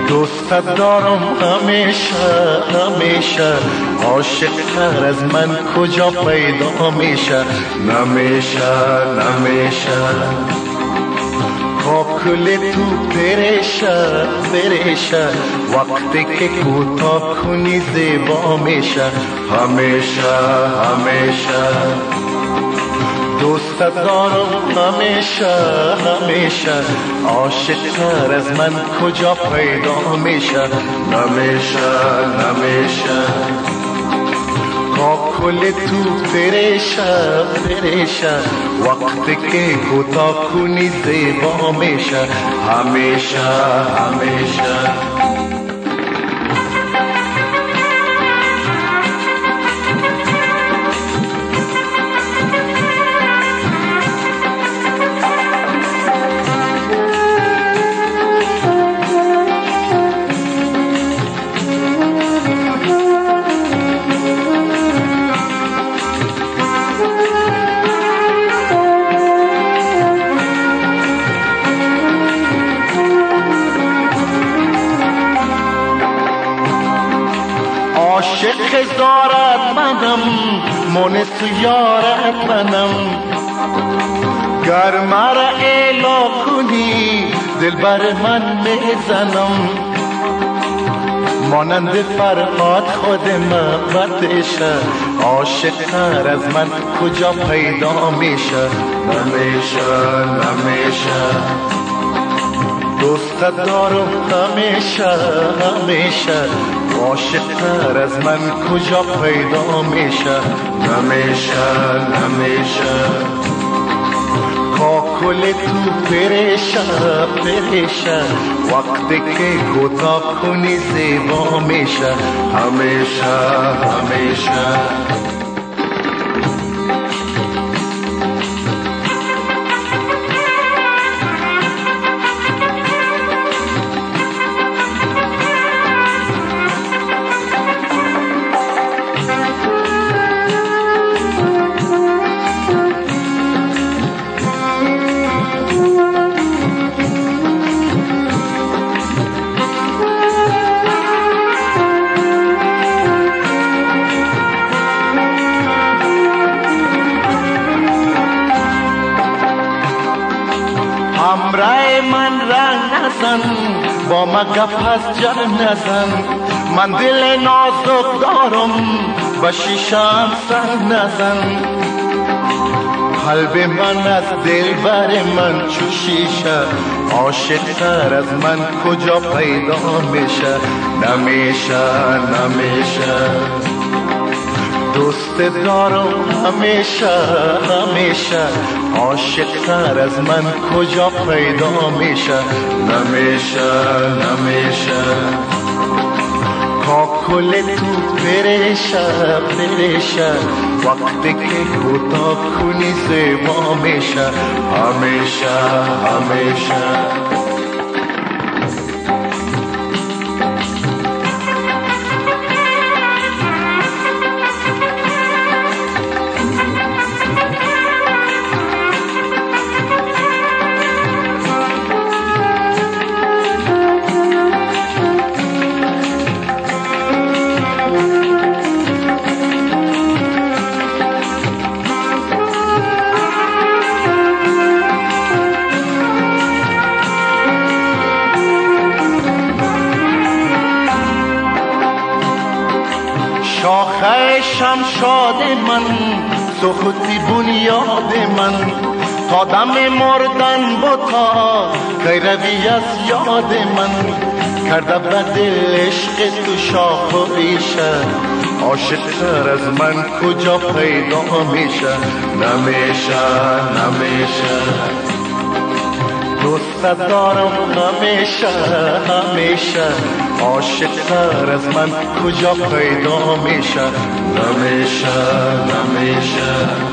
دوستت دارم همیشه همیشه، عاشق تر از من کجا پیدا میشه؟ نمیشه نمیشه کل تو پریشه پریشه، وقتی که کوتاه کنی زیبا میشه. همیشه همیشه دوستت دارم همیشه همیشه، عاشق تر از من کجا پیدا میشه؟ نمیشه نمیشه کل تو پریشه پریشه، وقتی که کوتاه کنی زیبا میشه. همیشه همیشه عاشق دارد منم، مونس یارد منم، گر مرا اعلا کنی دل بر من میزنم. مانند فرهاد خود محبتشه، عاشق تر از من کجا پیدا میشه؟ نمیشه نمیشه دوستت دارم همیشه همیشه، عاشق تر از من کجا پیدا میشه؟ نمیشه نمیشه کل تو پریشه پریشه، وقتی که کوتاه کنی زیبا میشه. همیشه همیشه همراه من رنگ نزن، با ما گپ از جر نزن، من دل نازک دارم با شیشم سنگ نزن. قلب من از دل بر من چو شیشه، عاشق تر از من کجا پیدا میشه؟ نمیشه نمیشه دوست دارم همیشه همیشه، عاشق تر از من کجا پیدا میشه؟ نمیشه نمیشه کل تو پریشه پریشه، وقتی که کوتاه کنی زیبا میشه. همیشه همیشه شاخه شمشاد من، سختی بنیاد من، تا دم مردن بتا کی روی از یاد من. کرده به دل عشق تو شاخ و ریشه، عاشق تر از من کجا پیدا میشه؟ نمیشه نمیشه دوستت دارم همیشه همیشه، عاشق تر از من کجا پیدا میشه؟ نمیشه نمیشه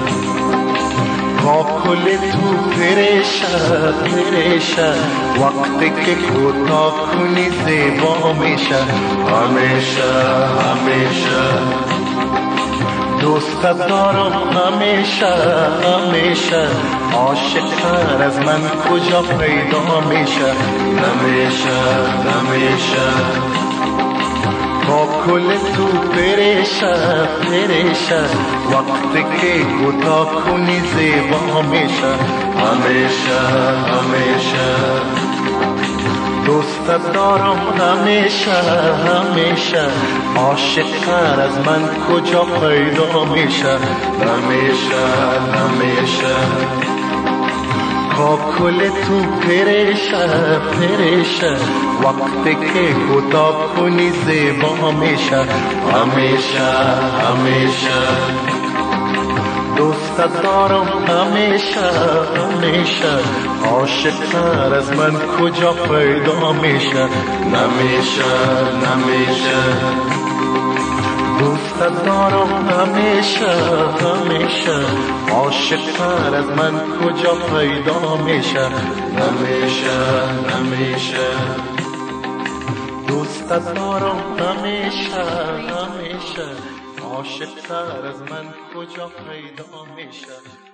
کل تو پریشه پریشه، وقتی که کوتاه کنی زیبا میشه. همیشه همیشه دوست دارم همیشه همیشه، عاشق از من کجا پیدا میشه؟ همیشه همیشه با کل تو پریشه پریشه، وقتی که گدا کنی زیبا میشه. همیشه همیشه دوست دارم همیشه همیشه، عاشق از من کجا پیدا میشه؟ همیشه همیشه با کل تو پریشه پریشه، وقتی که خدا کنی زیبا میشه. همیشه همیشه دوست دارم همیشه همیشه، عاشق از من کجا پیدا میشه؟ نمیشه نمیشه دوست دارم همیشه همیشه، عاشق از من کجا پیدا میشه؟ نمیشه نمیشه دوست دارم همیشه همیشه، عاشق از من کجا پیدا میشه؟